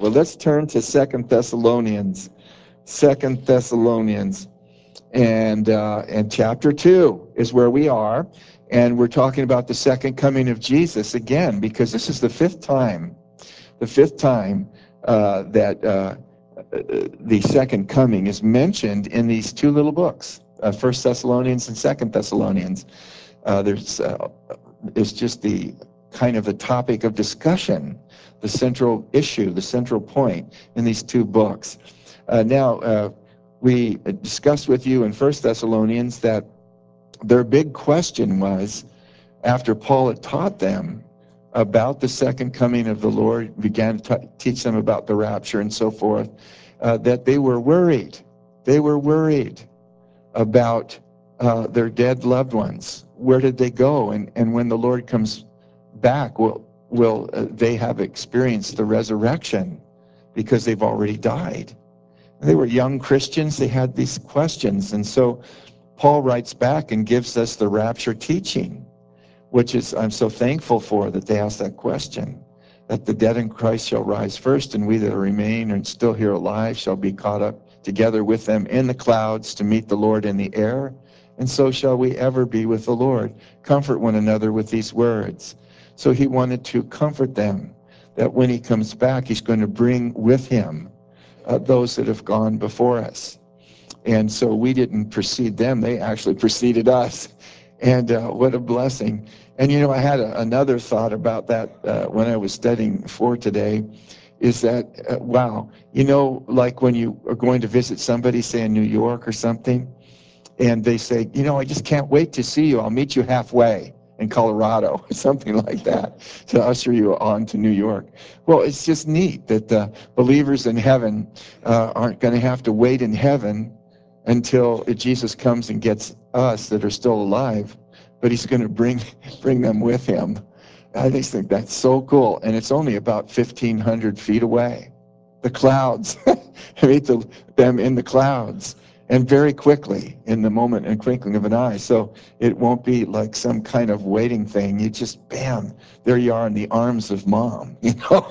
Well, let's turn to Second Thessalonians. Second Thessalonians. And chapter 2 is where we are. And we're talking about the second coming of Jesus again, because this is the fifth time that the second coming is mentioned in these two little books, First Thessalonians and Second Thessalonians. It's just the kind of the topic of discussion, the central issue, the central point in these two books. Now, we discussed with you in First Thessalonians that their big question was, after Paul had taught them about the second coming of the Lord, began to teach them about the rapture and so forth, that they were worried. They were worried about their dead loved ones. Where did they go? And when the Lord comes back, will they have experienced the resurrection because they've already died? They were young Christians. They had these questions. And so Paul writes back and gives us the rapture teaching, which is, I'm so thankful for that they asked that question, that the dead in Christ shall rise first, and we that remain and still here alive shall be caught up together with them in the clouds to meet the Lord in the air, and so shall we ever be with the Lord. Comfort one another with these words. So he wanted to comfort them that when he comes back, he's going to bring with him those that have gone before us. And so we didn't precede them, they actually preceded us. And what a blessing. And you know, I had another thought about that when I was studying for today, is that, wow, you know, like when you are going to visit somebody, say in New York or something, and they say, you know, I just can't wait to see you. I'll meet you halfway in Colorado, or something like that, to usher you on to New York. Well, it's just neat that the believers in heaven aren't going to have to wait in heaven until Jesus comes and gets us that are still alive, but he's going to bring them with him. I just think that's so cool. And it's only about 1,500 feet away. The clouds, meet them in the clouds, and very quickly, in the moment and twinkling of an eye. So it won't be like some kind of waiting thing. You just, bam, there you are in the arms of mom, you know,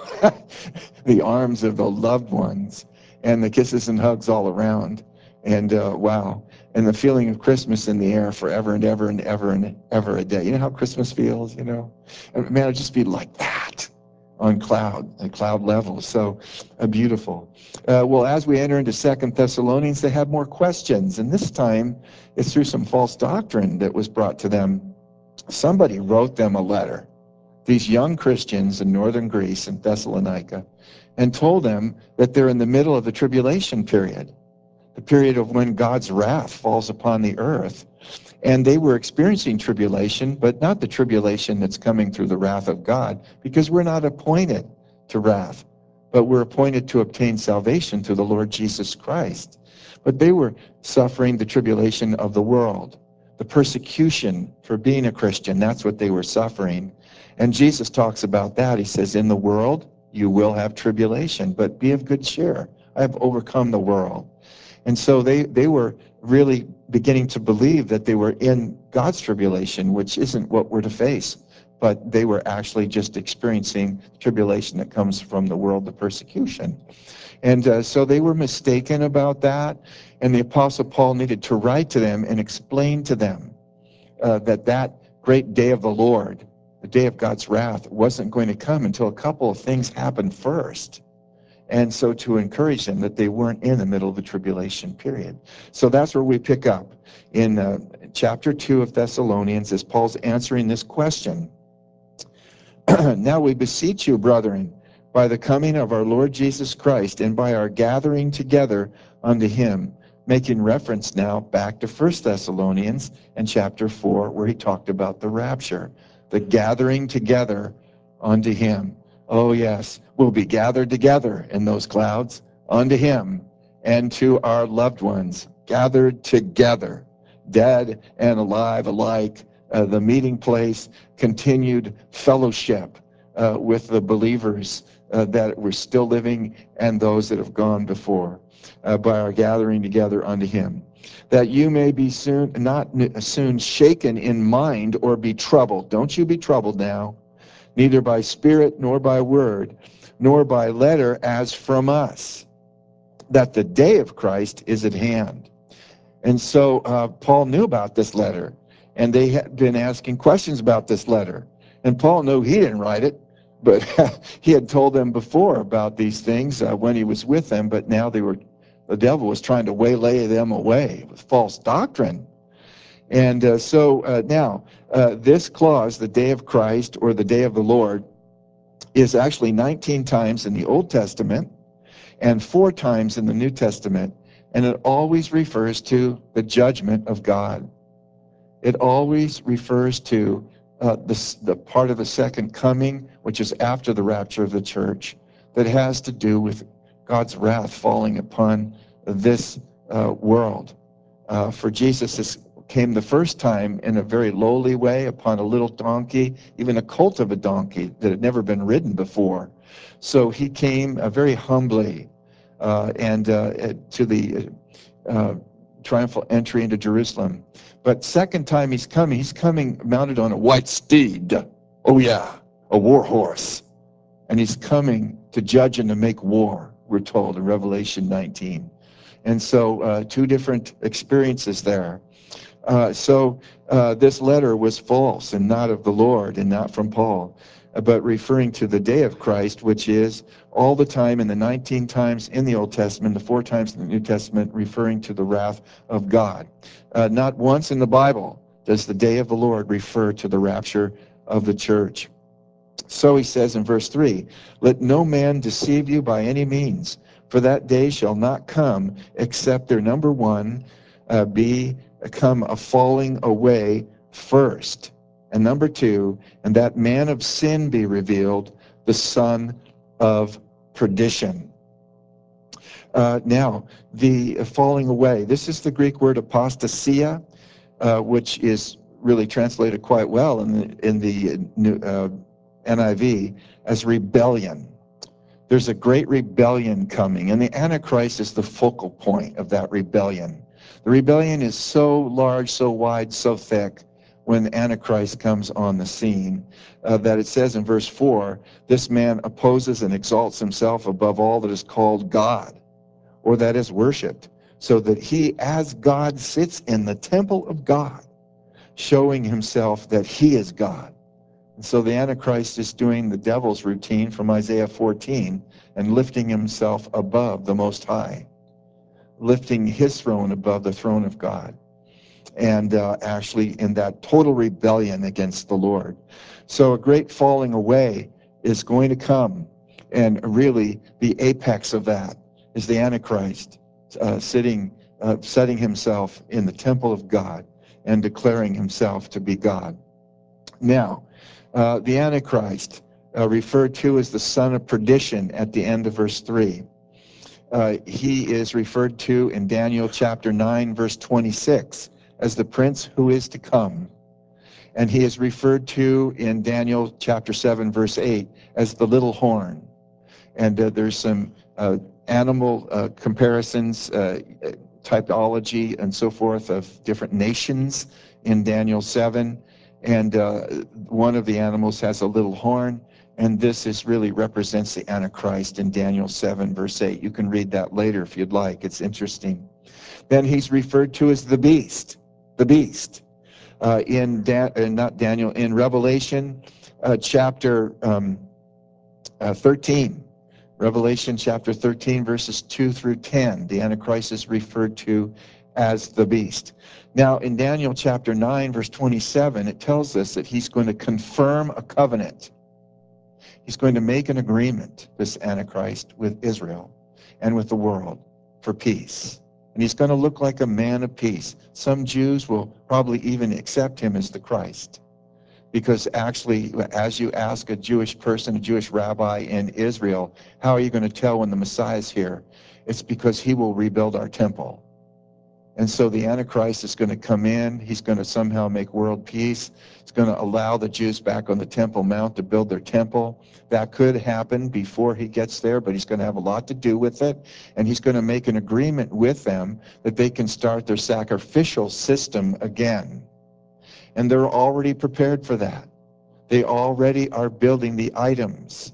the arms of the loved ones, and the kisses and hugs all around. And wow, and the feeling of Christmas in the air forever and ever and ever and ever a day. You know how Christmas feels, you know? Man, it'd just be like that on cloud level. So beautiful. Well, as we enter into Second Thessalonians, they have more questions. And this time, it's through some false doctrine that was brought to them. Somebody wrote them a letter, these young Christians in northern Greece and Thessalonica, and told them that they're in the middle of the tribulation period, the period of when God's wrath falls upon the earth. And they were experiencing tribulation, but not the tribulation that's coming through the wrath of God, because we're not appointed to wrath, but we're appointed to obtain salvation through the Lord Jesus Christ. But they were suffering the tribulation of the world, the persecution for being a Christian. That's what they were suffering. And Jesus talks about that. He says, in the world, you will have tribulation, but be of good cheer. I have overcome the world. And so they were really beginning to believe that they were in God's tribulation, which isn't what we're to face, but they were actually just experiencing tribulation that comes from the world, the persecution. And so they were mistaken about that, and the Apostle Paul needed to write to them and explain to them that great day of the Lord, the day of God's wrath, wasn't going to come until a couple of things happened first. And so to encourage them that they weren't in the middle of the tribulation period. So that's where we pick up in chapter 2 of Thessalonians, as Paul's answering this question. Now we beseech you, brethren, by the coming of our Lord Jesus Christ and by our gathering together unto him, making reference now back to 1 Thessalonians and chapter 4, where he talked about the rapture, the gathering together unto him. Oh yes, we'll be gathered together in those clouds unto him and to our loved ones, gathered together, dead and alive alike, the meeting place, continued fellowship with the believers that were still living and those that have gone before, by our gathering together unto him, that you may be not soon shaken in mind or be troubled. Don't you be troubled now, neither by spirit nor by word, nor by letter as from us, that the day of Christ is at hand. And so Paul knew about this letter, and they had been asking questions about this letter. And Paul knew he didn't write it, but he had told them before about these things when he was with them, but now the devil was trying to waylay them away with false doctrine. And so now, this clause, the day of Christ or the day of the Lord, is actually 19 times in the Old Testament and 4 times in the New Testament, and it always refers to the judgment of God. It always refers to the part of the second coming, which is after the rapture of the church, that has to do with God's wrath falling upon this world. For Jesus came the first time in a very lowly way upon a little donkey, even a colt of a donkey that had never been ridden before. So he came very humbly and to the triumphal entry into Jerusalem. But second time he's coming mounted on a white steed. Oh yeah, a war horse. And he's coming to judge and to make war, we're told in Revelation 19. And so 2 different experiences there. So this letter was false and not of the Lord and not from Paul, but referring to the day of Christ, which is all the time in the 19 times in the Old Testament, the 4 times in the New Testament, referring to the wrath of God. Not once in the Bible does the day of the Lord refer to the rapture of the church. So he says in verse 3, let no man deceive you by any means, for that day shall not come except there, number 1, become a falling away first. And number 2, and that man of sin be revealed, the son of perdition. Now, the falling away, this is the Greek word apostasia, which is really translated quite well in the NIV as rebellion. There's a great rebellion coming, and the Antichrist is the focal point of that rebellion. The rebellion is so large, so wide, so thick when Antichrist comes on the scene that it says in verse 4, this man opposes and exalts himself above all that is called God or that is worshipped, so that he as God sits in the temple of God, showing himself that he is God. And so the Antichrist is doing the devil's routine from Isaiah 14 and lifting himself above the Most High, lifting his throne above the throne of God, and actually in that total rebellion against the Lord. So a great falling away is going to come, and really the apex of that is the Antichrist setting himself in the temple of God and declaring himself to be God. Now, the Antichrist, referred to as the son of perdition at the end of verse 3. He is referred to in Daniel chapter 9, verse 26, as the prince who is to come. And he is referred to in Daniel chapter 7, verse 8, as the little horn. And there's some animal comparisons, typology, and so forth of different nations in Daniel 7. And one of the animals has a little horn, and this really represents the Antichrist in Daniel 7, verse 8. You can read that later if you'd like. It's interesting. Then he's referred to as the beast, in Revelation chapter 13. Revelation chapter 13, verses 2 through 10. The Antichrist is referred to as the beast. Now, in Daniel chapter 9, verse 27, it tells us that he's going to confirm a covenant. He's going to make an agreement, this Antichrist, with Israel and with the world for peace. And he's going to look like a man of peace. Some Jews will probably even accept him as the Christ. Because actually, as you ask a Jewish person, a Jewish rabbi in Israel, how are you going to tell when the Messiah is here? It's because he will rebuild our temple. And so the Antichrist is going to come in. He's going to somehow make world peace. He's going to allow the Jews back on the Temple Mount to build their temple. That could happen before he gets there, but he's going to have a lot to do with it. And he's going to make an agreement with them that they can start their sacrificial system again. And they're already prepared for that. They already are building the items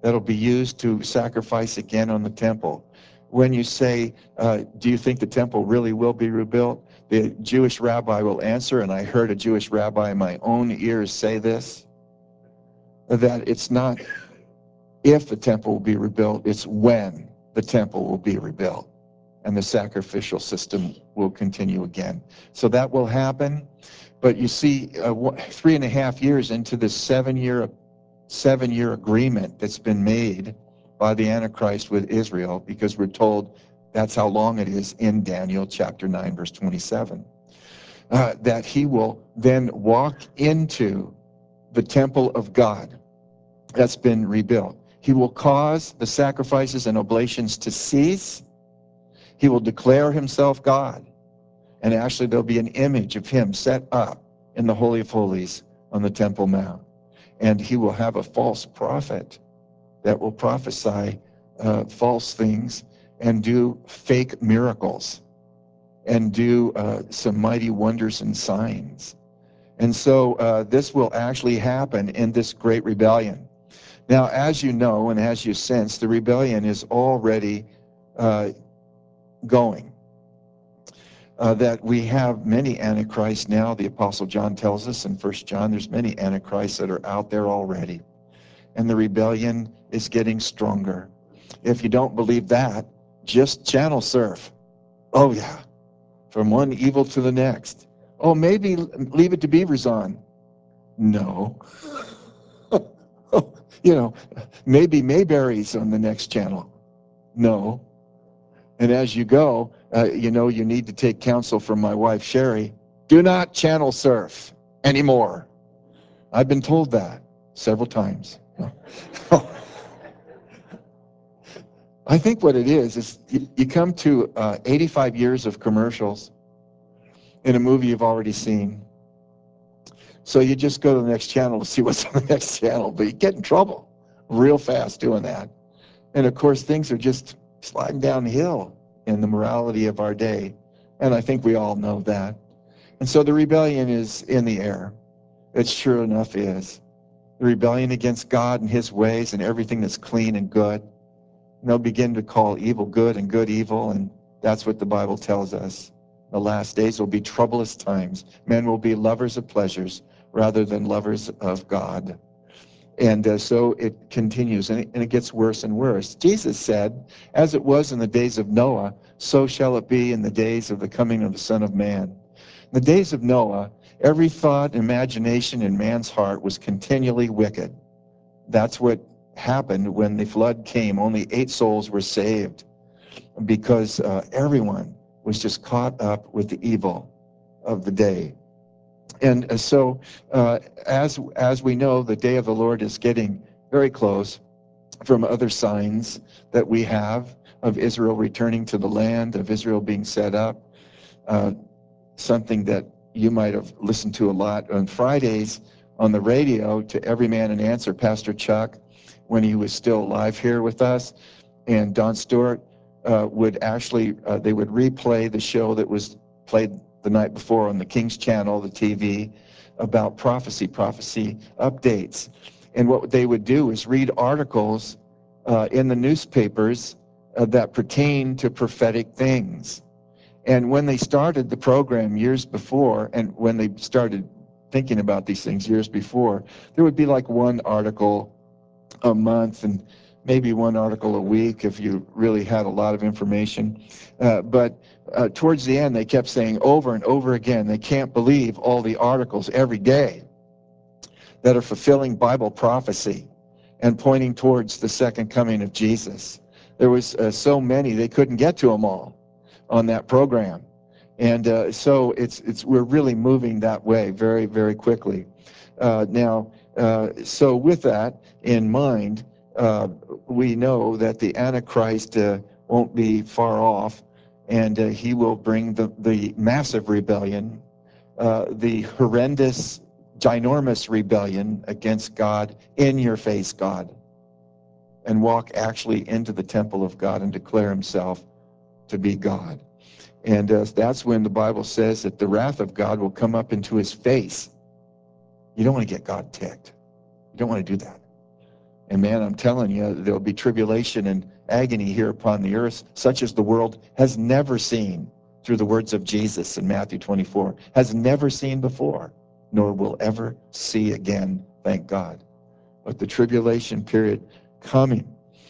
that'll be used to sacrifice again on the temple. When you say, do you think the temple really will be rebuilt? The Jewish rabbi will answer, and I heard a Jewish rabbi in my own ears say this, that it's not if the temple will be rebuilt, it's when the temple will be rebuilt and the sacrificial system will continue again. So that will happen. But you see, 3.5 years into this seven-year agreement that's been made by the Antichrist with Israel, because we're told that's how long it is in Daniel chapter 9, verse 27, that he will then walk into the temple of God that's been rebuilt. He will cause the sacrifices and oblations to cease. He will declare himself God. And actually, there'll be an image of him set up in the Holy of Holies on the Temple Mount. And he will have a false prophet that will prophesy false things and do fake miracles and do some mighty wonders and signs. And so this will actually happen in this great rebellion. Now, as you know and as you sense, the rebellion is already going. That we have many antichrists now. The Apostle John tells us in 1 John, there's many antichrists that are out there already. And the rebellion is getting stronger. If you don't believe that, just channel surf. Oh, yeah. From one evil to the next. Oh, maybe Leave It to Beavers on. No. Maybe Mayberry's on the next channel. No. And as you go, you need to take counsel from my wife, Sherry. Do not channel surf anymore. I've been told that several times. I think what it is you come to 85 years of commercials in a movie you've already seen. So you just go to the next channel to see what's on the next channel, but you get in trouble real fast doing that. And of course, things are just sliding downhill in the morality of our day. And I think we all know that. And so the rebellion is in the air. It sure enough is. The rebellion against God and his ways and everything that's clean and good. And they'll begin to call evil good and good evil, and that's what the Bible tells us. The last days will be troublous times. Men will be lovers of pleasures rather than lovers of God. And so it continues, and it gets worse and worse. Jesus said, as it was in the days of Noah, so shall it be in the days of the coming of the Son of Man. In the days of Noah, every thought and imagination in man's heart was continually wicked. That's what happened when the flood came. Only 8 souls were saved because everyone was just caught up with the evil of the day. And so as we know, the day of the Lord is getting very close. From other signs that we have of Israel returning to the land, of Israel being set up, something that you might have listened to a lot on Fridays on the radio to Every Man an Answer, Pastor Chuck, when he was still alive here with us, and Don Stewart would actually, they would replay the show that was played the night before on the King's Channel, the TV, about prophecy updates. And what they would do is read articles in the newspapers that pertain to prophetic things. And when they started the program years before, and when they started thinking about these things years before, there would be like one article a month and maybe one article a week if you really had a lot of information. But towards the end, they kept saying over and over again, they can't believe all the articles every day that are fulfilling Bible prophecy and pointing towards the second coming of Jesus. There was so many, they couldn't get to them all on that program. And so we're really moving that way very, very quickly. So with that in mind, we know that the Antichrist won't be far off, and he will bring the massive rebellion, the horrendous, ginormous rebellion against God, in your face God, and walk actually into the temple of God and declare himself to be God. And that's when the Bible says that the wrath of God will come up into his face. You don't want to get God ticked. You don't want to do that. And man, I'm telling you, there'll be tribulation and agony here upon the earth, such as the world has never seen, through the words of Jesus in Matthew 24, has never seen before, nor will ever see again, thank God. But the tribulation period coming.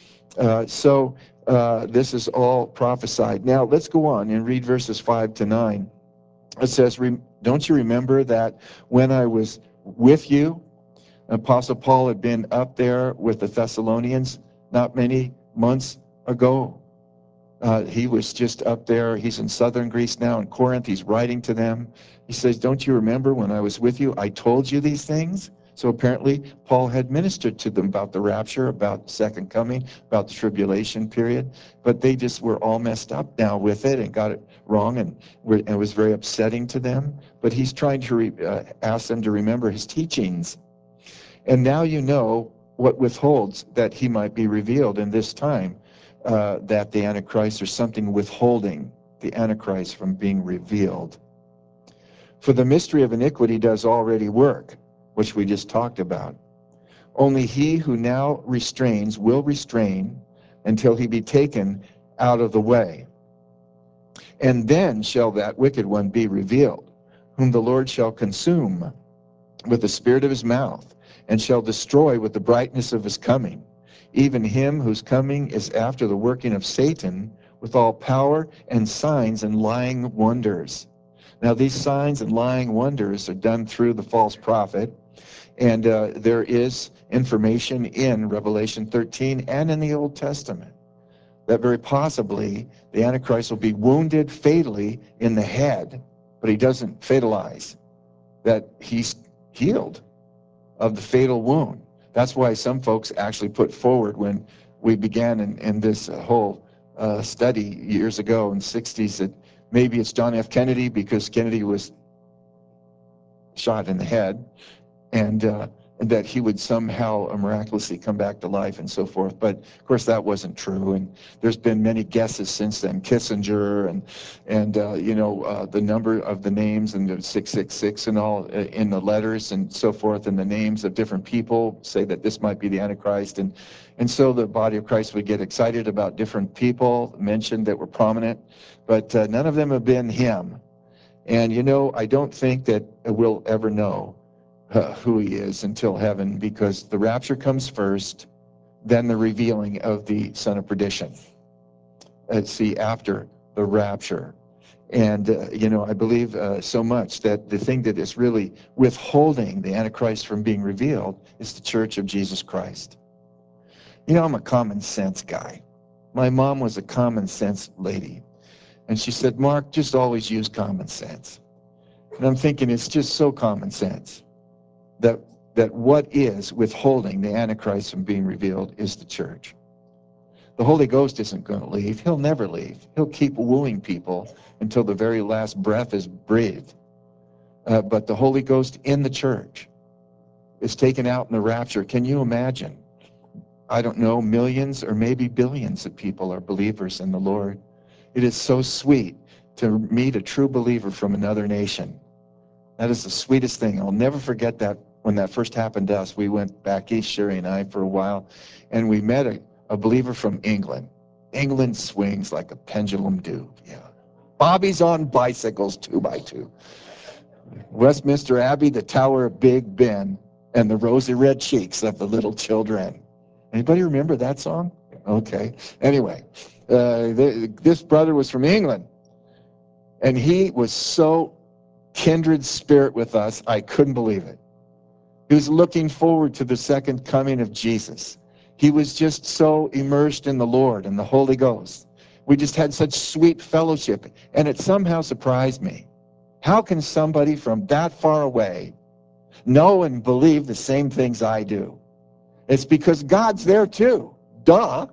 So this is all prophesied. Now let's go on and read verses 5 to 9. It says, don't you remember that when I was with you, Apostle Paul had been up there with the Thessalonians not many months ago. He was just up there. He's in southern Greece now, in Corinth. He's writing to them. He says, don't you remember when I was with you, I told you these things? So apparently, Paul had ministered to them about the rapture, about the second coming, about the tribulation period. But they just were all messed up now with it and got it wrong, and it was very upsetting to them. But he's trying to ask them to remember his teachings. And now you know what withholds that he might be revealed in this time, that the Antichrist, or something withholding the Antichrist from being revealed. For the mystery of iniquity does already work, which we just talked about. Only he who now restrains will restrain until he be taken out of the way. And then shall that wicked one be revealed, whom the Lord shall consume with the spirit of his mouth, and shall destroy with the brightness of his coming, even him whose coming is after the working of Satan, with all power and signs and lying wonders. Now these signs and lying wonders are done through the false prophet, and there is information in Revelation 13 and in the Old Testament that very possibly the Antichrist will be wounded fatally in the head, but he doesn't fatalize, that he's healed of the fatal wound. That's why some folks actually put forward, when we began in this whole study years ago in the 60s, that maybe it's John F. Kennedy, because Kennedy was shot in the head, and that he would somehow miraculously come back to life and so forth. But of course that wasn't true, and there's been many guesses since then. Kissinger and the number of the names and the 666 and all in the letters and so forth, and the names of different people say that this might be the Antichrist, and so the body of Christ would get excited about different people mentioned that were prominent, but none of them have been him. And I don't think that we'll ever know who he is until heaven, because the rapture comes first, then the revealing of the son of perdition. After the rapture. And, I believe so much that the thing that is really withholding the Antichrist from being revealed is the Church of Jesus Christ. I'm a common sense guy. My mom was a common sense lady. And she said, Mark, just always use common sense. And I'm thinking, it's just so common sense that what is withholding the Antichrist from being revealed is the church. The Holy Ghost isn't going to leave. He'll never leave. He'll keep wooing people until the very last breath is breathed. But the Holy Ghost in the church is taken out in the rapture. Can you imagine? I don't know, millions or maybe billions of people are believers in the Lord. It is so sweet to meet a true believer from another nation. That is the sweetest thing. I'll never forget that. When that first happened to us, we went back east, Sherry and I, for a while, and we met a believer from England. England swings like a pendulum do. Yeah. Bobbies on bicycles, 2x2. Westminster Abbey, the Tower of Big Ben, and the rosy red cheeks of the little children. Anybody remember that song? Okay. Anyway, this brother was from England, and he was so kindred spirit with us, I couldn't believe it. He was looking forward to the second coming of Jesus. He was just so immersed in the Lord and the Holy Ghost. We just had such sweet fellowship, and it somehow surprised me. How can somebody from that far away know and believe the same things I do? It's because God's there too. Duh.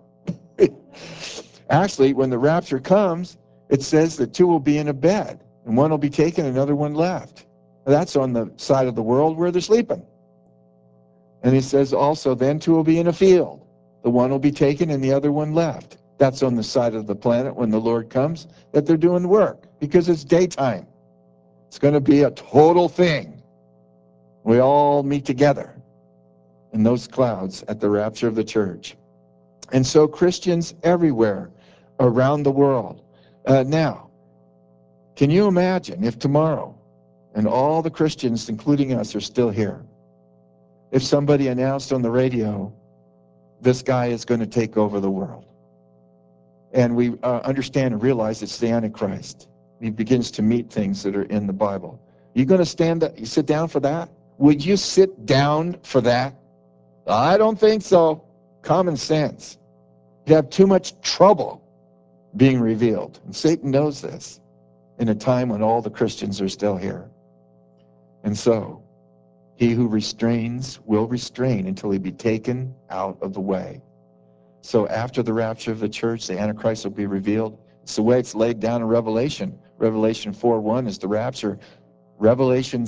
Actually, when the rapture comes, it says that two will be in a bed, and one will be taken, another one left. That's on the side of the world where they're sleeping. And he says also, then two will be in a field. The one will be taken and the other one left. That's on the side of the planet when the Lord comes, that they're doing work, because it's daytime. It's going to be a total thing. We all meet together. in those clouds at the rapture of the church. And so Christians everywhere around the world. Now, can you imagine if tomorrow, and all the Christians, including us, are still here, if somebody announced on the radio, this guy is going to take over the world? And we understand and realize it's the Antichrist. He begins to meet things that are in the Bible. You going to you sit down for that? Would you sit down for that? I don't think so. Common sense. You'd have too much trouble being revealed. And Satan knows this in a time when all the Christians are still here. And so, he who restrains will restrain until he be taken out of the way. So after the rapture of the church, the Antichrist will be revealed. It's the way it's laid down in Revelation. Revelation 4:1 is the rapture. Revelation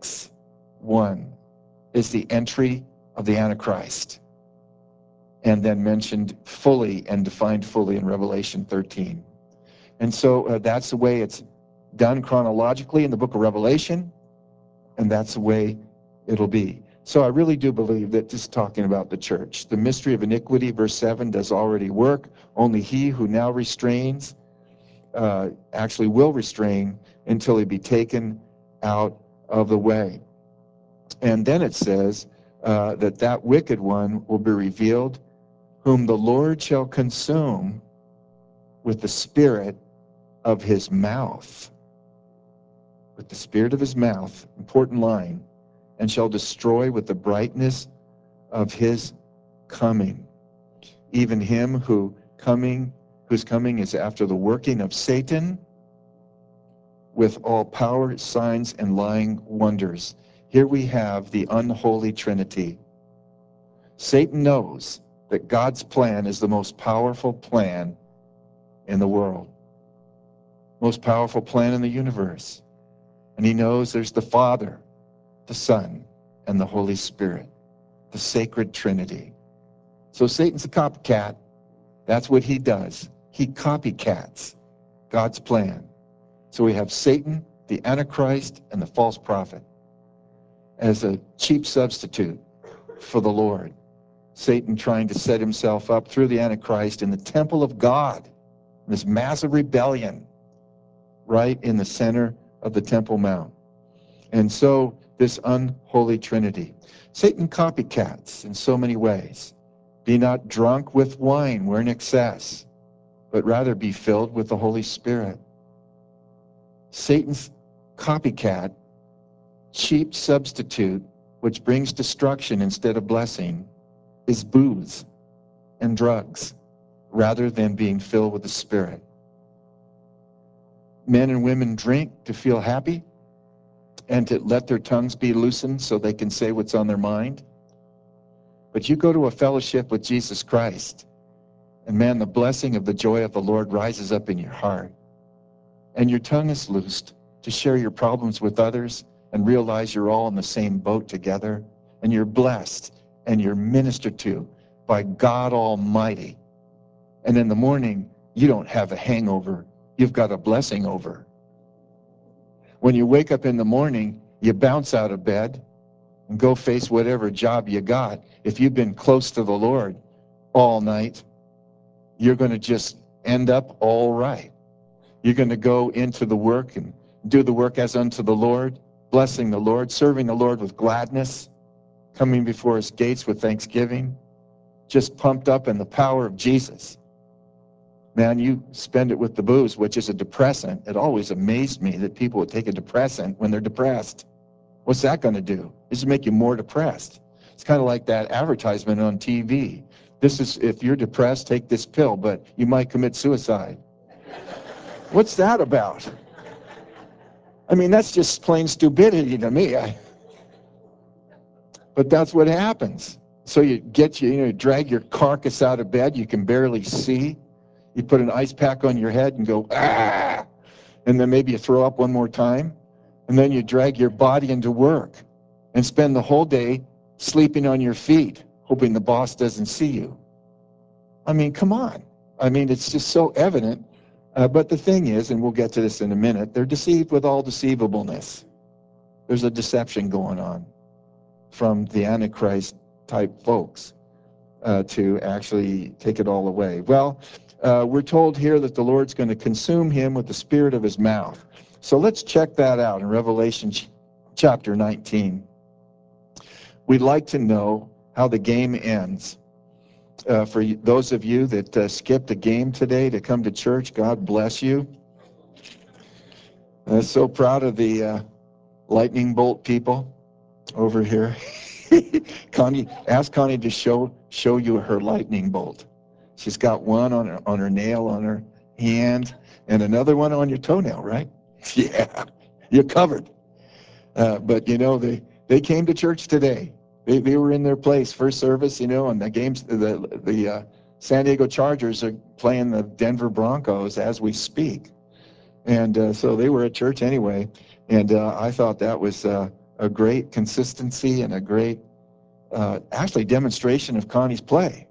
6:1 is the entry of the Antichrist, and then mentioned fully and defined fully in Revelation 13. And so that's the way it's done chronologically in the book of Revelation, and that's the way it'll be. So I really do believe that just talking about the church, the mystery of iniquity, verse 7, does already work. Only he who now restrains actually will restrain until he be taken out of the way. And then it says that wicked one will be revealed, whom the Lord shall consume with the spirit of his mouth. With the spirit of his mouth, important line, and shall destroy with the brightness of his coming. Even him whose coming is after the working of Satan with all power, signs, and lying wonders. Here we have the unholy Trinity. Satan knows that God's plan is the most powerful plan in the world, most powerful plan in the universe. And he knows there's the Father, the Son, and the Holy Spirit, the sacred Trinity. So Satan's a copycat. That's what he does. He copycats God's plan. So we have Satan, the Antichrist, and the false prophet as a cheap substitute for the Lord. Satan trying to set himself up through the Antichrist in the temple of God, this massive rebellion right in the center of the Temple Mount. And so this unholy Trinity. Satan copycats in so many ways. Be not drunk with wine, where in excess, but rather be filled with the Holy Spirit. Satan's copycat, cheap substitute, which brings destruction instead of blessing, is booze and drugs, rather than being filled with the Spirit. Men and women drink to feel happy and to let their tongues be loosened so they can say what's on their mind. But you go to a fellowship with Jesus Christ, and man, the blessing of the joy of the Lord rises up in your heart. And your tongue is loosed to share your problems with others and realize you're all in the same boat together. And you're blessed and you're ministered to by God Almighty. And in the morning, you don't have a hangover. You've got a blessing over. When you wake up in the morning, you bounce out of bed and go face whatever job you got. If you've been close to the Lord all night, you're going to just end up all right. You're going to go into the work and do the work as unto the Lord, blessing the Lord, serving the Lord with gladness, coming before his gates with thanksgiving, just pumped up in the power of Jesus. Man, you spend it with the booze, which is a depressant. It always amazed me that people would take a depressant when they're depressed. What's that going to do? It's to make you more depressed. It's kind of like that advertisement on TV. This is, if you're depressed, take this pill, but you might commit suicide. What's that about? I mean, that's just plain stupidity to me. But that's what happens. So you drag your carcass out of bed. You can barely see. You put an ice pack on your head and go, ah! And then maybe you throw up one more time. And then you drag your body into work and spend the whole day sleeping on your feet, hoping the boss doesn't see you. I mean, come on. I mean, it's just so evident. But the thing is, and we'll get to this in a minute, they're deceived with all deceivableness. There's a deception going on from the Antichrist type folks to actually take it all away. Well, we're told here that the Lord's going to consume him with the spirit of his mouth. So let's check that out in Revelation chapter 19. We'd like to know how the game ends. For those of you that skipped the game today to come to church, God bless you. I'm so proud of the lightning bolt people over here. Connie, ask Connie to show you her lightning bolt. She's got one on her nail on her hand and another one on your toenail, right? Yeah, you're covered. But you know, they came to church today. They were in their place, first service, you know, and the games, the San Diego Chargers are playing the Denver Broncos as we speak. And so they were at church anyway. And I thought that was a great consistency and a great, actually, demonstration of Connie's play.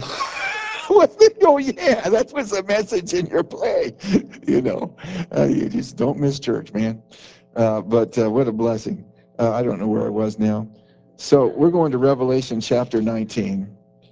Oh, yeah, that was a message in your play. You know, you just don't miss church, man. But what a blessing. I don't know where I was now. So we're going to Revelation chapter 19,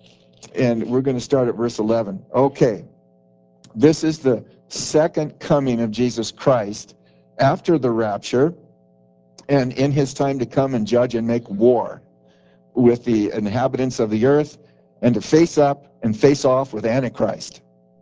and we're going to start at verse 11. Okay, this is the second coming of Jesus Christ after the rapture and in his time to come and judge and make war with the inhabitants of the earth and to face up and face off with Antichrist.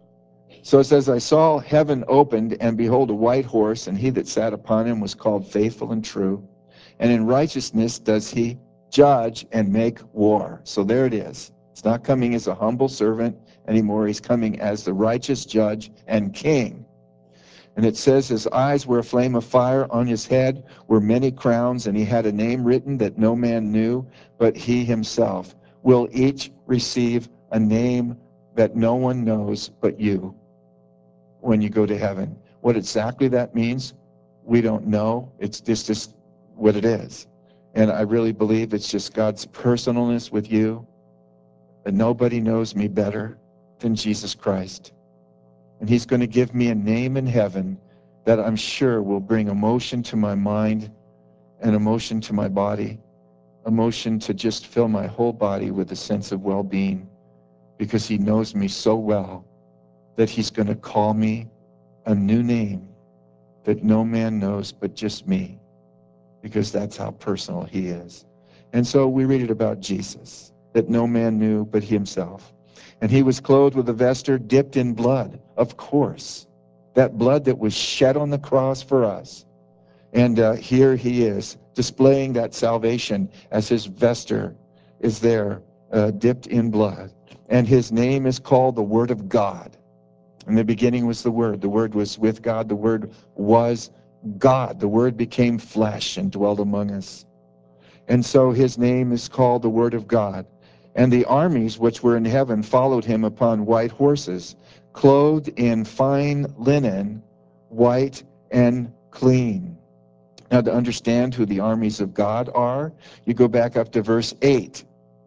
So it says, I saw heaven opened, and behold, a white horse, and he that sat upon him was called Faithful and True. And in righteousness does he judge and make war. So there it is. It's not coming as a humble servant anymore. He's coming as the righteous judge and king. And it says his eyes were a flame of fire. On his head were many crowns, and he had a name written that no man knew but he himself. Will each receive a name that no one knows but you when you go to heaven. What exactly that means, we don't know. It's just what it is. And I really believe it's just God's personalness with you. And nobody knows me better than Jesus Christ. And he's going to give me a name in heaven that I'm sure will bring emotion to my mind and emotion to my body, emotion to just fill my whole body with a sense of well-being, because he knows me so well that he's going to call me a new name that no man knows but just me, because that's how personal he is. And so we read it about Jesus, that no man knew but he himself. And he was clothed with a vesture dipped in blood, of course, that blood that was shed on the cross for us. And here he is displaying that salvation as his vesture is there, dipped in blood. And his name is called the Word of God. In the beginning was the Word. The Word was with God. The Word was God. The Word became flesh and dwelt among us. And so his name is called the Word of God. And the armies which were in heaven followed him upon white horses, clothed in fine linen, white and clean. Now, to understand who the armies of God are, you go back up to verse 8.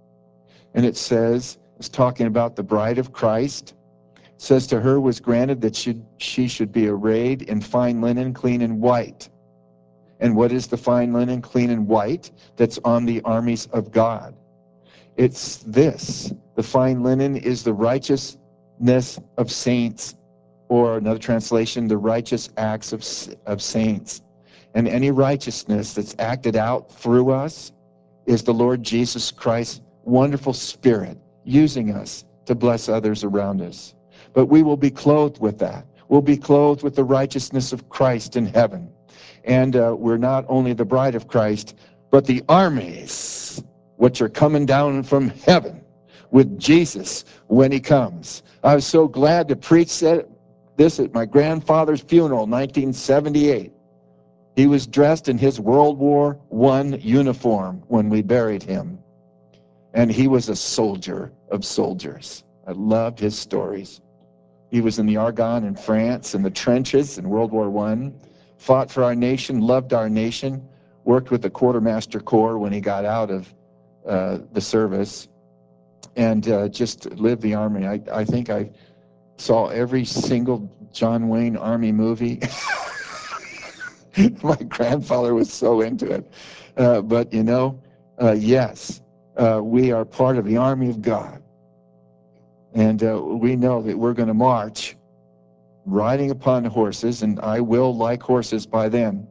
And it says, it's talking about the bride of Christ. Says to her was granted that she should be arrayed in fine linen, clean and white. And what is the fine linen, clean and white, that's on the armies of God? It's this. The fine linen is the righteousness of saints, or another translation, the righteous acts of saints. And any righteousness that's acted out through us is the Lord Jesus Christ's wonderful Spirit using us to bless others around us. But we will be clothed with that. We'll be clothed with the righteousness of Christ in heaven. And we're not only the bride of Christ, but the armies which are coming down from heaven with Jesus when he comes. I was so glad to preach this at my grandfather's funeral, 1978. He was dressed in his World War I uniform when we buried him. And he was a soldier of soldiers. I loved his stories. He was in the Argonne in France, in the trenches in World War I, fought for our nation, loved our nation, worked with the Quartermaster Corps when he got out of the service, and just lived the Army. I think I saw every single John Wayne Army movie. My grandfather was so into it. But, yes, we are part of the army of God. And we know that we're going to march riding upon horses, and I will like horses by them.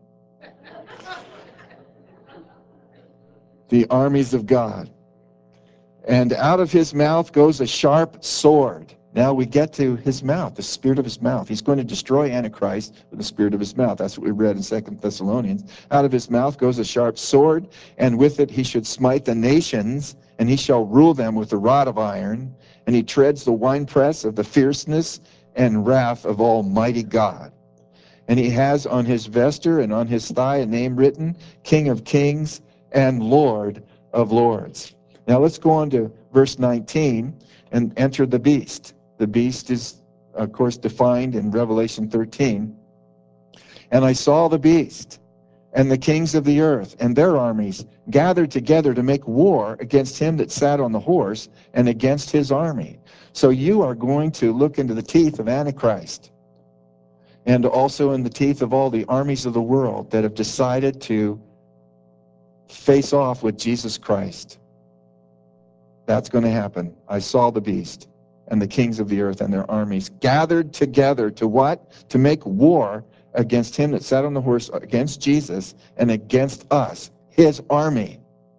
The armies of God. And out of his mouth goes a sharp sword. Now we get to his mouth, the spirit of his mouth. He's going to destroy Antichrist with the spirit of his mouth. That's what we read in 2 Thessalonians. Out of his mouth goes a sharp sword, and with it he should smite the nations, and he shall rule them with a rod of iron, and he treads the winepress of the fierceness and wrath of Almighty God. And he has on his vesture and on his thigh a name written, King of Kings and Lord of Lords. Now let's go on to verse 19 and enter the beast. The beast is, of course, defined in Revelation 13. And I saw the beast and the kings of the earth and their armies gathered together to make war against him that sat on the horse and against his army. So you are going to look into the teeth of Antichrist, and also in the teeth of all the armies of the world that have decided to face off with Jesus Christ. That's going to happen. I saw the beast and the kings of the earth and their armies gathered together to what? To make war against him that sat on the horse, against Jesus, and against us, his army.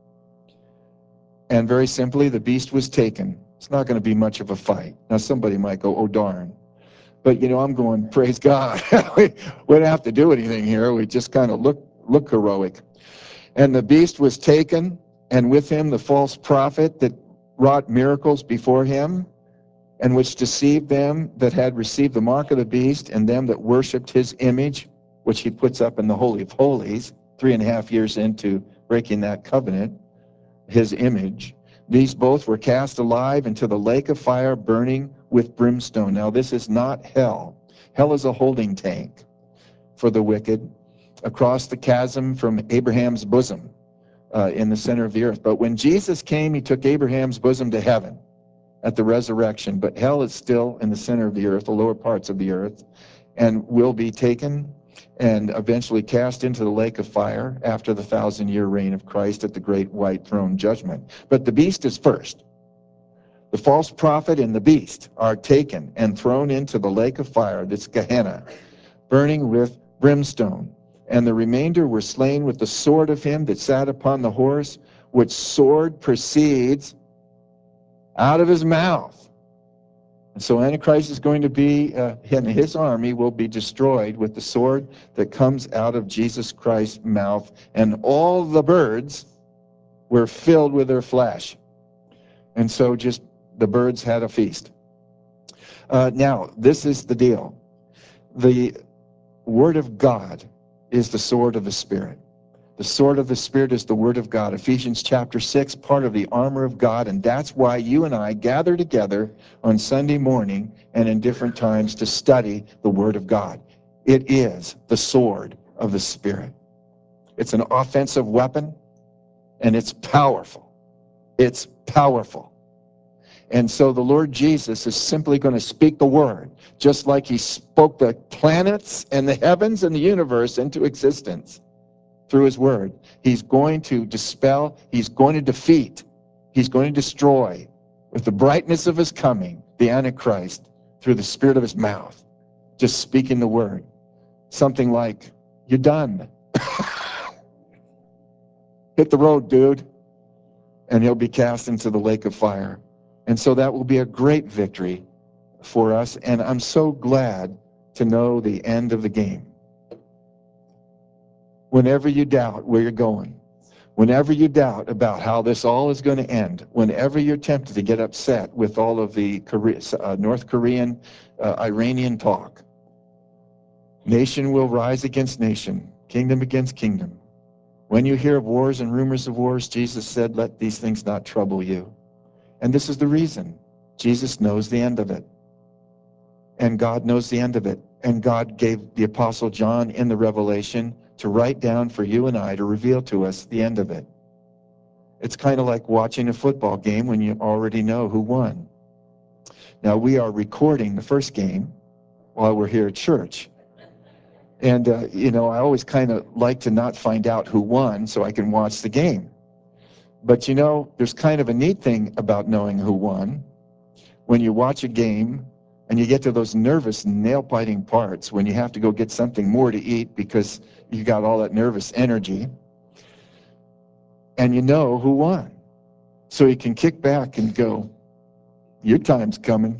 And very simply, the beast was taken. It's not going to be much of a fight. Now somebody might go, oh darn. But I'm going, praise God. We don't have to do anything here. We just kind of look heroic. And the beast was taken, and with him the false prophet that wrought miracles before him, and which deceived them that had received the mark of the beast, and them that worshipped his image, which he puts up in the Holy of Holies, 3.5 years into breaking that covenant, his image. These both were cast alive into the lake of fire burning with brimstone. Now this is not hell. Hell is a holding tank for the wicked across the chasm from Abraham's bosom in the center of the earth. But when Jesus came, he took Abraham's bosom to heaven at the resurrection. But hell is still in the center of the earth, the lower parts of the earth, and will be taken and eventually cast into the lake of fire after the 1,000-year reign of Christ at the great white throne judgment. But the beast is first. The false prophet and the beast are taken and thrown into the lake of fire, that's Gehenna, burning with brimstone. And the remainder were slain with the sword of him that sat upon the horse, which sword proceeds out of his mouth. And so Antichrist is going to be, and his army will be destroyed with the sword that comes out of Jesus Christ's mouth. And all the birds were filled with their flesh. And so just the birds had a feast. Now, this is the deal. The Word of God is the sword of the Spirit. The sword of the Spirit is the Word of God. Ephesians chapter 6, part of the armor of God, and that's why you and I gather together on Sunday morning and in different times to study the Word of God. It is the sword of the Spirit. It's an offensive weapon, and it's powerful. It's powerful. And so the Lord Jesus is simply going to speak the Word, just like he spoke the planets and the heavens and the universe into existence. Through his word, he's going to dispel, he's going to defeat, he's going to destroy with the brightness of his coming, the Antichrist, through the spirit of his mouth, just speaking the word. Something like, you're done. Hit the road, dude. And he'll be cast into the lake of fire. And so that will be a great victory for us. And I'm so glad to know the end of the game. Whenever you doubt where you're going, whenever you doubt about how this all is going to end, whenever you're tempted to get upset with all of the North Korean, Iranian talk, nation will rise against nation, kingdom against kingdom. When you hear of wars and rumors of wars, Jesus said, let these things not trouble you. And this is the reason. Jesus knows the end of it. And God knows the end of it. And God gave the Apostle John in the Revelation to write down for you and I to reveal to us the end of it. It's kind of like watching a football game when you already know who won. Now, we are recording the first game while we're here at church. And, I always kind of like to not find out who won so I can watch the game. But you know, there's kind of a neat thing about knowing who won. When you watch a game and you get to those nervous, nail-biting parts when you have to go get something more to eat because you got all that nervous energy, and you know who won. So you can kick back and go, your time's coming.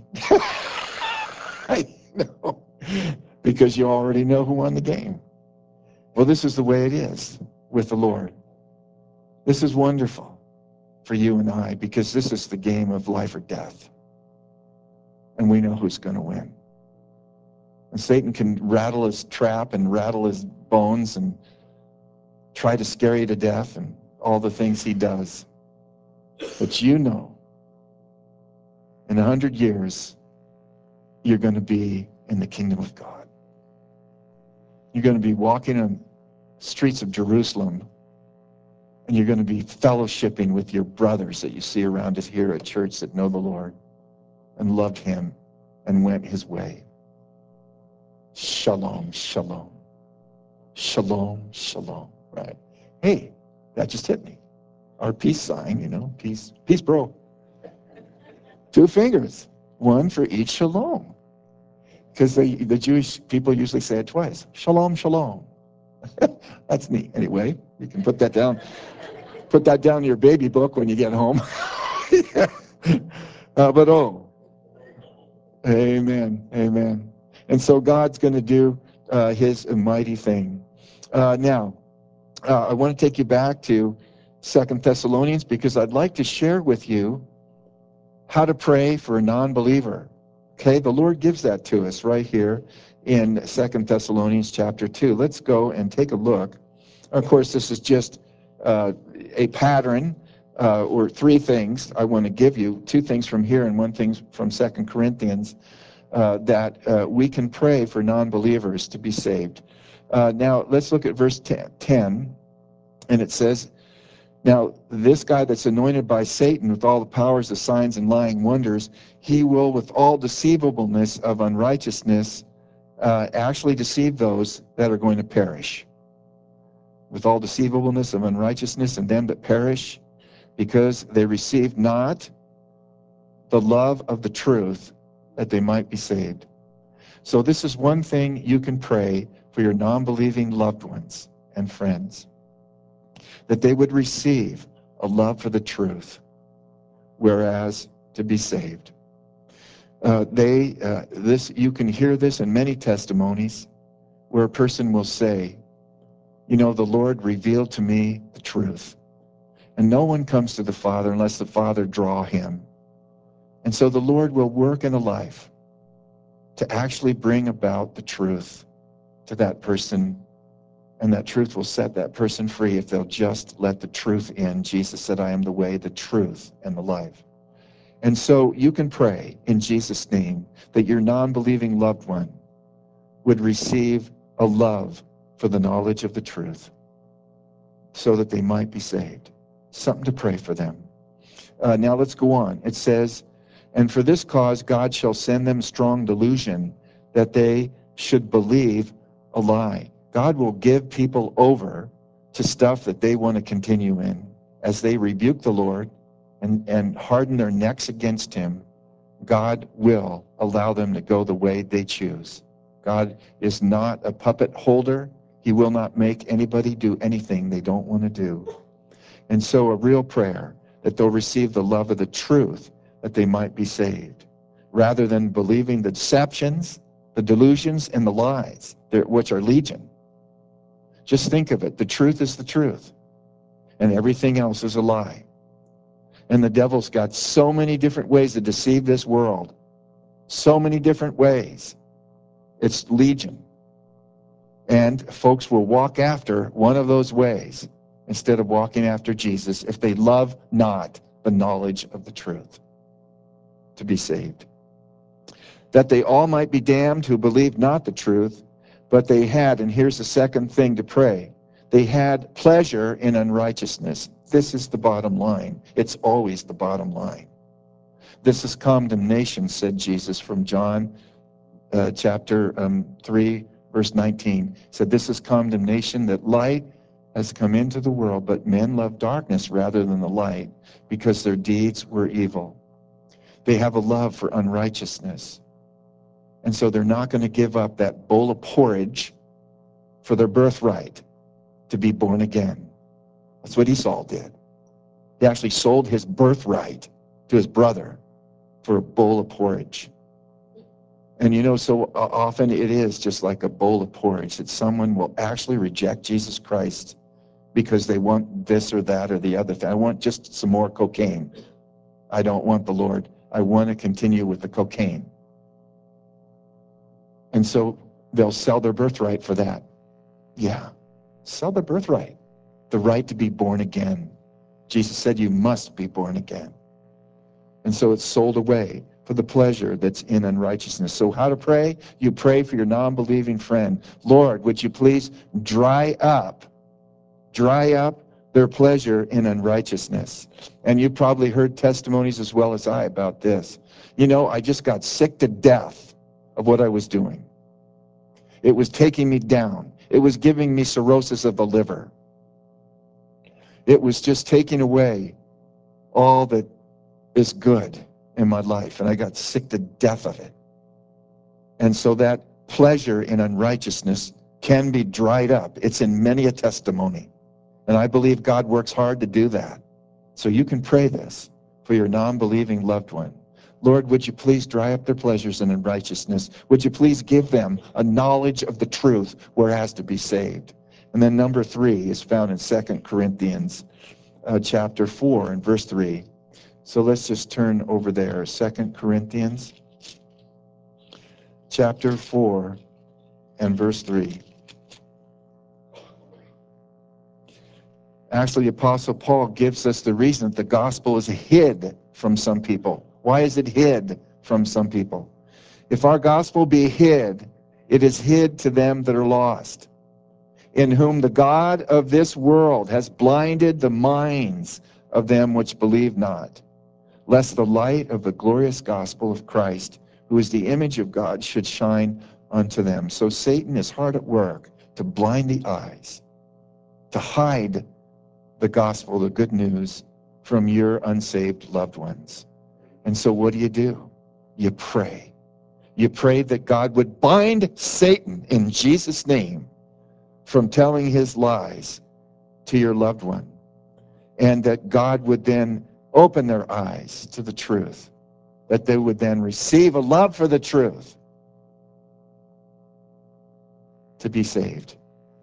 I know, because you already know who won the game. Well, this is the way it is with the Lord. This is wonderful for you and I, because this is the game of life or death. And we know who's going to win. And Satan can rattle his trap and rattle his bones and try to scare you to death and all the things he does. But you know, in 100 years, you're going to be in the kingdom of God. You're going to be walking on streets of Jerusalem, and you're going to be fellowshipping with your brothers that you see around us here at church that know the Lord and loved him and went his way. Shalom, shalom. Shalom, shalom. Right. Hey, that just hit me. Our peace sign, you know, peace, peace, bro. 2 fingers, one for each shalom. Because the Jewish people usually say it twice. Shalom, shalom. That's neat. Anyway, you can put that down. Put that down in your baby book when you get home. But amen, amen. And so God's going to do his mighty thing. Now, I want to take you back to 2 Thessalonians, because I'd like to share with you how to pray for a non-believer. Okay, the Lord gives that to us right here in 2 Thessalonians chapter 2. Let's go and take a look. Of course, this is just a pattern or 3 things I want to give you, 2 things from here and 1 thing from 2 Corinthians, that we can pray for non-believers to be saved. Now, let's look at verse 10, and it says, now, this guy that's anointed by Satan with all the powers of signs and lying wonders, he will, with all deceivableness of unrighteousness, actually deceive those that are going to perish. With all deceivableness of unrighteousness and them that perish, because they received not the love of the truth, that they might be saved. So this is one thing you can pray for your non-believing loved ones and friends, that they would receive a love for the truth, whereas to be saved. You can hear this in many testimonies where a person will say, you know, the Lord revealed to me the truth. And no one comes to the Father unless the Father draw him. And so the Lord will work in a life to actually bring about the truth to that person, and that truth will set that person free if they'll just let the truth in. Jesus said, I am the way, the truth, and the life. And so you can pray in Jesus' name that your non-believing loved one would receive a love for the knowledge of the truth so that they might be saved. Something to pray for them. Now let's go on. It says, and for this cause God shall send them strong delusion, that they should believe a lie. God will give people over to stuff that they want to continue in. As they rebuke the Lord and harden their necks against him, God will allow them to go the way they choose. God is not a puppet holder. He will not make anybody do anything they don't want to do. And so a real prayer that they'll receive the love of the truth, that they might be saved, rather than believing the deceptions, the delusions, and the lies, which are legion. Just think of it. The truth is the truth, and everything else is a lie. And the devil's got so many different ways to deceive this world. So many different ways. It's legion. And folks will walk after one of those ways instead of walking after Jesus if they love not the knowledge of the truth to be saved. That they all might be damned who believed not the truth, but they had, and here's the second thing to pray, they had pleasure in unrighteousness. This is the bottom line. It's always the bottom line. This is condemnation, said Jesus from John chapter 3, verse 19. Said, this is condemnation, that light has come into the world, but men love darkness rather than the light because their deeds were evil. They have a love for unrighteousness. And so they're not going to give up that bowl of porridge for their birthright to be born again. That's what Esau did. He actually sold his birthright to his brother for a bowl of porridge. And you know, so often it is just like a bowl of porridge that someone will actually reject Jesus Christ because they want this or that or the other thing. I want just some more cocaine. I don't want the Lord. I want to continue with the cocaine. And so they'll sell their birthright for that. Yeah, sell their birthright. The right to be born again. Jesus said you must be born again. And so it's sold away for the pleasure that's in unrighteousness. So how to pray? You pray for your non-believing friend. Lord, would you please dry up their pleasure in unrighteousness. And you probably heard testimonies as well as I about this. You know, I just got sick to death of what I was doing. It was taking me down. It was giving me cirrhosis of the liver. It was just taking away all that is good in my life, and I got sick to death of it. And so that pleasure in unrighteousness can be dried up. It's in many a testimony. And I believe God works hard to do that. So you can pray this for your non-believing loved one. Lord, would you please dry up their pleasures in unrighteousness? Would you please give them a knowledge of the truth whereas to be saved? And then number 3 is found in 2 Corinthians chapter 4 and verse 3. So let's just turn over there. 2 Corinthians chapter 4 and verse 3. Actually, the Apostle Paul gives us the reason that the gospel is hid from some people. Why is it hid from some people? If our gospel be hid, it is hid to them that are lost, in whom the God of this world has blinded the minds of them which believe not, lest the light of the glorious gospel of Christ, who is the image of God, should shine unto them. So Satan is hard at work to blind the eyes, to hide the gospel, the good news, from your unsaved loved ones. And so what do? You pray. You pray that God would bind Satan in Jesus' name from telling his lies to your loved one, and that God would then open their eyes to the truth, that they would then receive a love for the truth to be saved,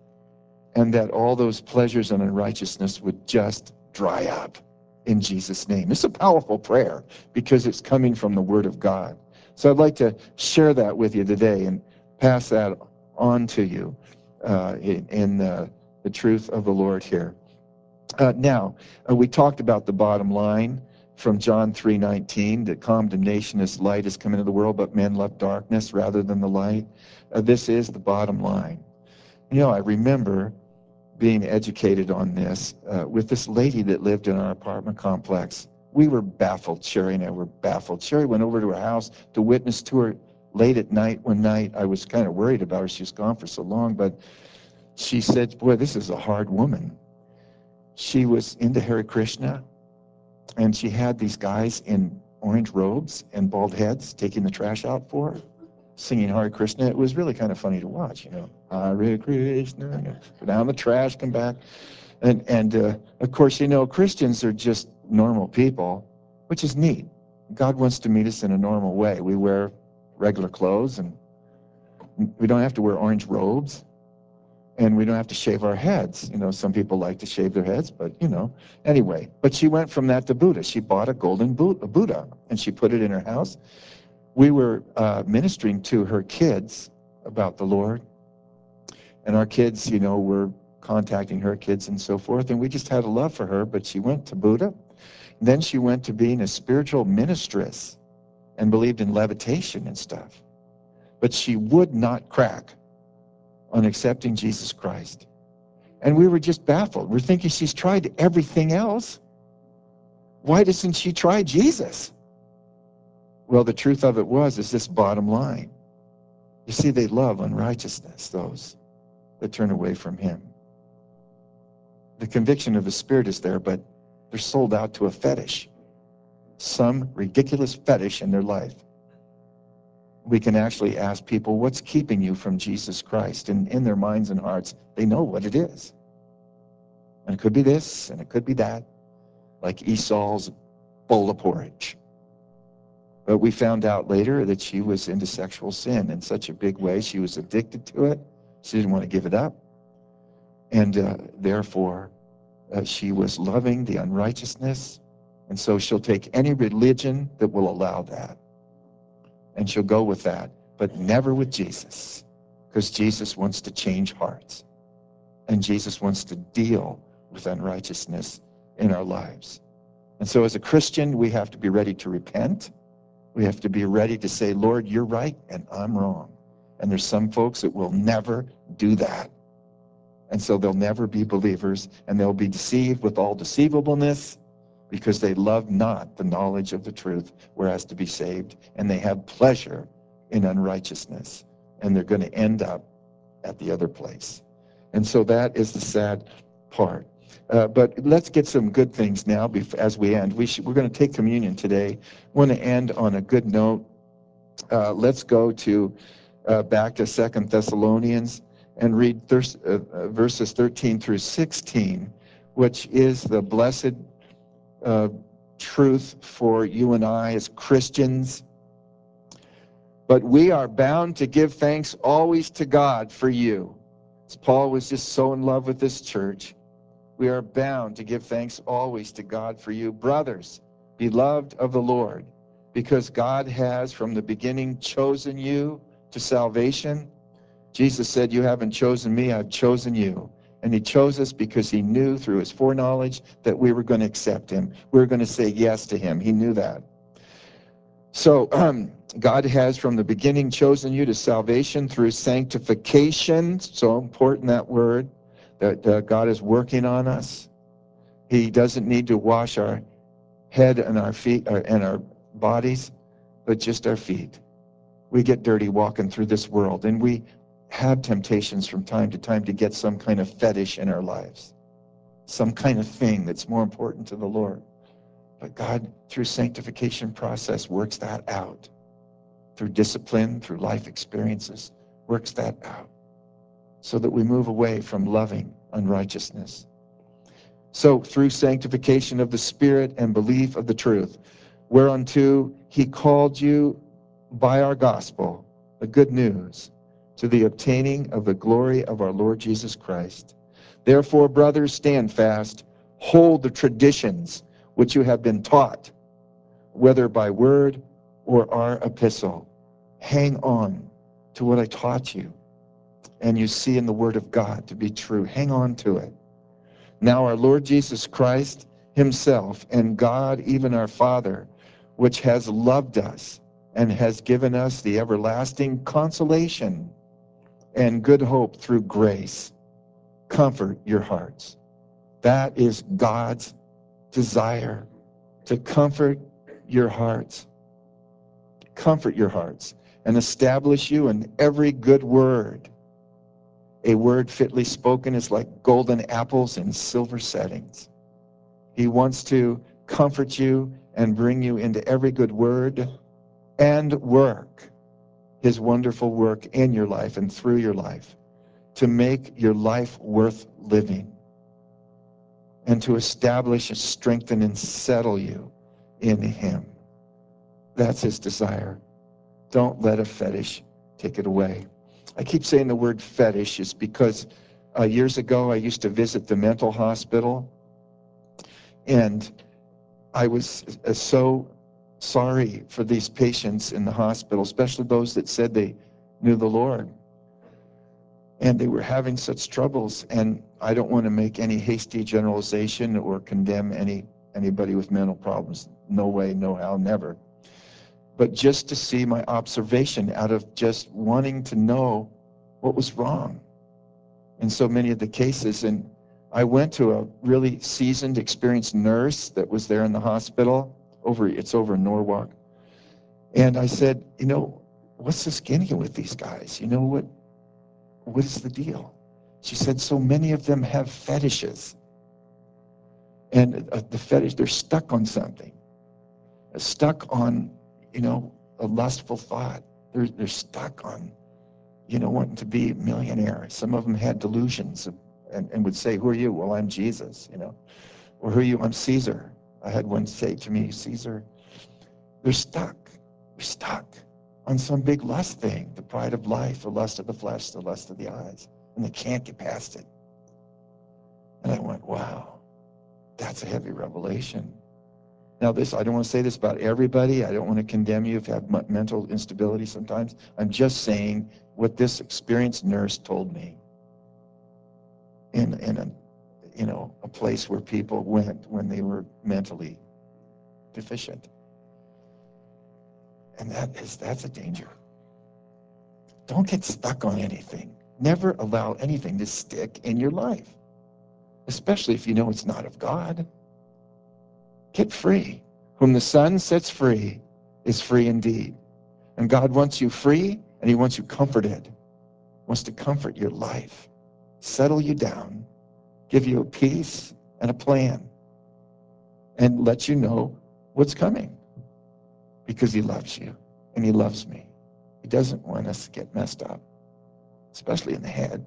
and that all those pleasures and unrighteousness would just dry up in Jesus' name. It's a powerful prayer because it's coming from the Word of God. So I'd like to share that with you today and pass that on to you in the truth of the Lord here. Now, we talked about the bottom line from John 3:19, that condemnation is light has come into the world, but men love darkness rather than the light. This is the bottom line. You know, I remember being educated on this with this lady that lived in our apartment complex. We were baffled. Sherry and I were baffled. Sherry went over to her house to witness to her late at night one night. I was kind of worried about her. She was gone for so long, but she said, boy, this is a hard woman. She was into Hare Krishna, and she had these guys in orange robes and bald heads taking the trash out for her, singing Hare Krishna. It was really kind of funny to watch, you know. Hare Krishna, go down the trash, come back. And of course, you know, Christians are just normal people, which is neat. God wants to meet us in a normal way. We wear regular clothes, and we don't have to wear orange robes, and we don't have to shave our heads. You know, some people like to shave their heads, but, you know, anyway. But she went from that to Buddha. She bought a golden Buddha, and she put it in her house. We were ministering to her kids about the Lord, and our kids, you know, were contacting her kids and so forth, and we just had a love for her. But she went to Buddha. Then she went to being a spiritual ministress and believed in levitation and stuff. But she would not crack on accepting Jesus Christ. And we were just baffled. We're thinking she's tried everything else. Why doesn't she try Jesus? Well, the truth of it is this bottom line. You see, they love unrighteousness, those that turn away from him. The conviction of the Spirit is there, but they're sold out to a fetish, some ridiculous fetish in their life. We can actually ask people, what's keeping you from Jesus Christ? And in their minds and hearts, they know what it is. And it could be this, and it could be that, like Esau's bowl of porridge. But we found out later that she was into sexual sin in such a big way. She was addicted to it. She didn't want to give it up. And therefore, she was loving the unrighteousness. And so she'll take any religion that will allow that. And she'll go with that, but never with Jesus, because Jesus wants to change hearts. And Jesus wants to deal with unrighteousness in our lives. And so as a Christian, we have to be ready to repent. We have to be ready to say, Lord, you're right and I'm wrong. And there's some folks that will never do that. And so they'll never be believers, and they'll be deceived with all deceivableness because they love not the knowledge of the truth, whereas to be saved, and they have pleasure in unrighteousness, and they're going to end up at the other place. And so that is the sad part. But let's get some good things now as we end. We're going to take communion today. I want to end on a good note. Let's go to back to 2 Thessalonians and read verses 13 through 16, which is the blessed truth for you and I as Christians. But we are bound to give thanks always to God for you. As Paul was just so in love with this church, we are bound to give thanks always to God for you, brothers, beloved of the Lord, because God has from the beginning chosen you to salvation. Jesus said, you haven't chosen me, I've chosen you. And he chose us because he knew through his foreknowledge that we were going to accept him. We were going to say yes to him. He knew that. So God has from the beginning chosen you to salvation through sanctification. So important, that word, that God is working on us. He doesn't need to wash our head and our feet and our bodies, but just our feet. We get dirty walking through this world, and we have temptations from time to time to get some kind of fetish in our lives, some kind of thing that's more important to the Lord. But God, through sanctification process, works that out. Through discipline, through life experiences, works that out so that we move away from loving unrighteousness. So through sanctification of the Spirit and belief of the truth, whereunto he called you by our gospel, the good news, to the obtaining of the glory of our Lord Jesus Christ. Therefore, brothers, stand fast, hold the traditions which you have been taught, whether by word or our epistle. Hang on to what I taught you, and you see in the Word of God to be true. Hang on to it. Now our Lord Jesus Christ himself and God, even our Father, which has loved us and has given us the everlasting consolation and good hope through grace, comfort your hearts. That is God's desire, to comfort your hearts. Comfort your hearts and establish you in every good word. A word fitly spoken is like golden apples in silver settings. He wants to comfort you and bring you into every good word and work, his wonderful work in your life and through your life, to make your life worth living and to establish and strengthen and settle you in him. That's his desire. Don't let a fetish take it away. I keep saying the word fetish is because years ago I used to visit the mental hospital, and I was so sorry for these patients in the hospital, especially those that said they knew the Lord. And they were having such troubles, and I don't want to make any hasty generalization or condemn anybody with mental problems. No way, no how, never. But just to see my observation out of just wanting to know what was wrong in so many of the cases. And I went to a really seasoned, experienced nurse that was there in the hospital. It's over in Norwalk. And I said, what's the skinny with these guys? What is the deal? She said, so many of them have fetishes. And the fetish, they're stuck on something, stuck on, a lustful thought. They're stuck on, wanting to be a millionaire. Some of them had delusions and would say, who are you? Well, I'm Jesus, Or who are you? I'm Caesar. I had one say to me, Caesar. They're stuck. They're stuck on some big lust thing, the pride of life, the lust of the flesh, the lust of the eyes, and they can't get past it. And I went, wow, that's a heavy revelation. Now I don't want to say this about everybody. I don't want to condemn you if you have mental instability sometimes. I'm just saying what this experienced nurse told me in a place where people went when they were mentally deficient. And that's a danger. Don't get stuck on anything. Never allow anything to stick in your life, especially if you know it's not of God. Get free. Whom the Son sets free is free indeed. And God wants you free, and he wants you comforted. He wants to comfort your life, settle you down, give you a peace and a plan, and let you know what's coming, because he loves you and he loves me. He doesn't want us to get messed up, especially in the head,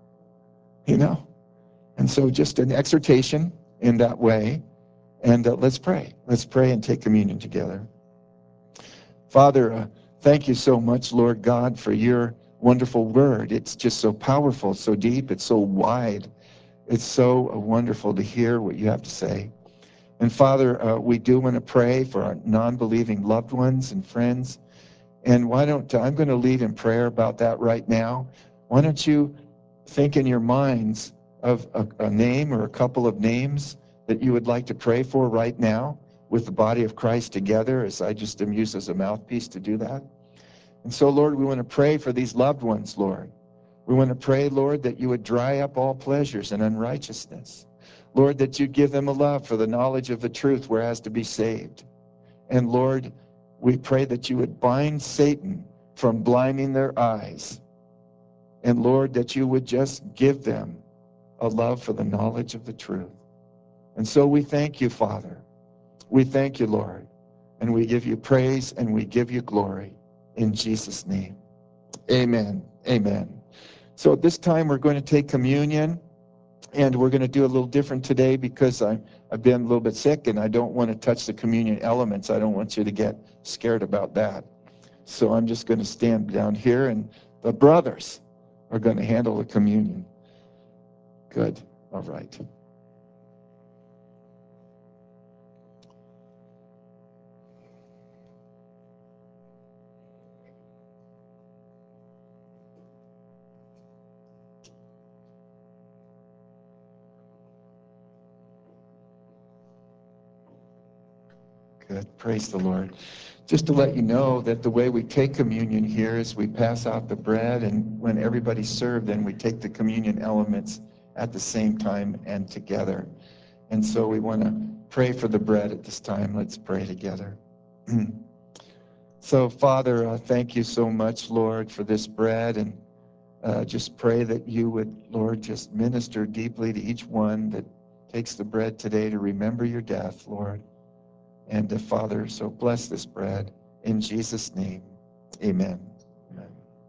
And so just an exhortation in that way. And let's pray. Let's pray and take communion together. Father, thank you so much, Lord God, for your wonderful word. It's just so powerful, so deep, it's so wide. It's so wonderful to hear what you have to say. And Father, we do want to pray for our non-believing loved ones and friends. And I'm going to lead in prayer about that right now. Why don't you think in your minds of a name or a couple of names that you would like to pray for right now with the body of Christ together, as I just am used as a mouthpiece to do that. And so, Lord, we want to pray for these loved ones, Lord. We want to pray, Lord, that you would dry up all pleasures and unrighteousness. Lord, that you give them a love for the knowledge of the truth whereas to be saved. And Lord, we pray that you would bind Satan from blinding their eyes. And Lord, that you would just give them a love for the knowledge of the truth. And so we thank you, Father. We thank you, Lord. And we give you praise and we give you glory in Jesus' name. Amen. Amen. So at this time, we're going to take communion. And we're going to do a little different today because I've been a little bit sick and I don't want to touch the communion elements. I don't want you to get scared about that. So I'm just going to stand down here and the brothers are going to handle the communion. Good. All right. Good. Praise the Lord. Just to let you know that the way we take communion here is we pass out the bread, and when everybody's served, then we take the communion elements at the same time and together. And so we want to pray for the bread at this time. Let's pray together. So, Father, thank you so much, Lord, for this bread, and just pray that you would, Lord, just minister deeply to each one that takes the bread today to remember your death, Lord. And Father, so bless this bread in Jesus' name. Amen. Amen.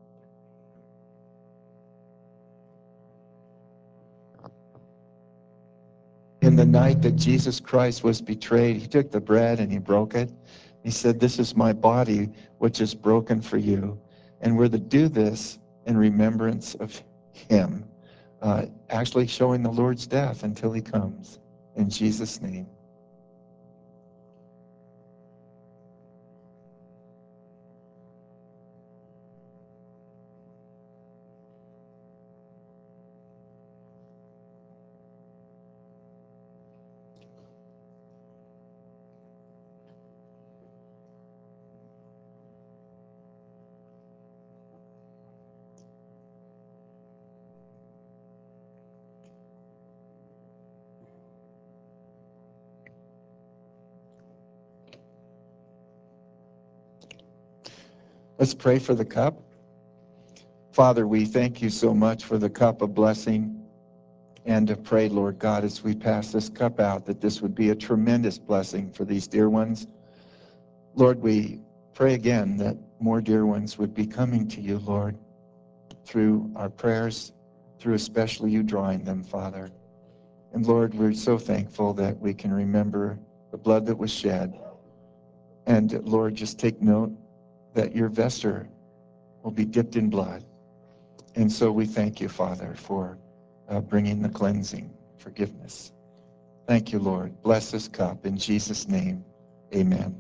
In the night that Jesus Christ was betrayed, he took the bread and he broke it. He said, this is my body, which is broken for you. And we're to do this in remembrance of him, actually showing the Lord's death until he comes. In Jesus' name. Let's pray for the cup. Father, we thank you so much for the cup of blessing. and to pray, Lord God, as we pass this cup out, that this would be a tremendous blessing for these dear ones. Lord, we pray again that more dear ones would be coming to you, Lord, through our prayers, through especially you drawing them, Father. And Lord, we're so thankful that we can remember the blood that was shed. And Lord, just take note that your vesture will be dipped in blood. And so we thank you, Father, for bringing the cleansing, forgiveness. Thank you, Lord. Bless this cup. In Jesus' name, amen.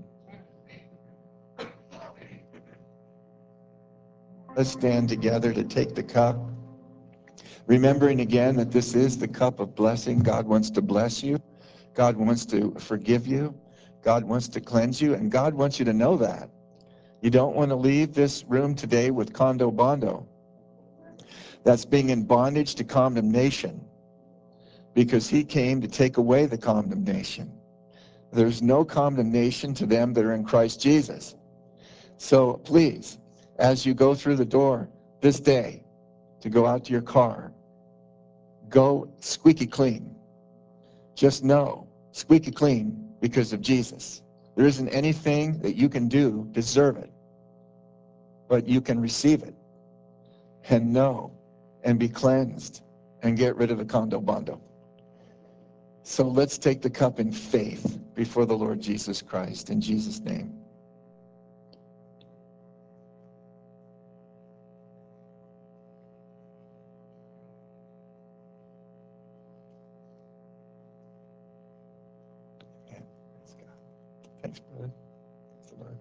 Let's stand together to take the cup. Remembering again that this is the cup of blessing. God wants to bless you. God wants to forgive you. God wants to cleanse you. And God wants you to know that. You don't want to leave this room today with condo bondo. That's being in bondage to condemnation, because he came to take away the condemnation. There's no condemnation to them that are in Christ Jesus. So please, as you go through the door this day to go out to your car, go squeaky clean. Just know, squeaky clean because of Jesus. There isn't anything that you can do to deserve it, but you can receive it and know and be cleansed and get rid of the condo bondo. So let's take the cup in faith before the Lord Jesus Christ, in Jesus' name. Yeah, praise God. Thanks, brother. Thanks, Lord.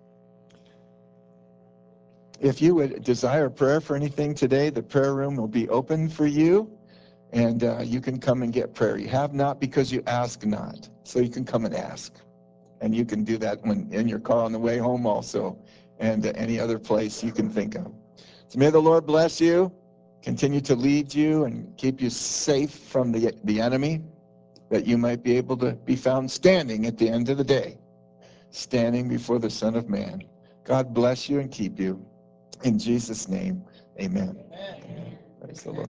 If you would desire prayer for anything today, the prayer room will be open for you, and you can come and get prayer. You have not because you ask not. So you can come and ask. And you can do that when in your car on the way home also, and any other place you can think of. So may the Lord bless you, continue to lead you and keep you safe from the enemy, that you might be able to be found standing at the end of the day, standing before the Son of Man. God bless you and keep you. In Jesus' name, amen. Amen. Praise the Lord.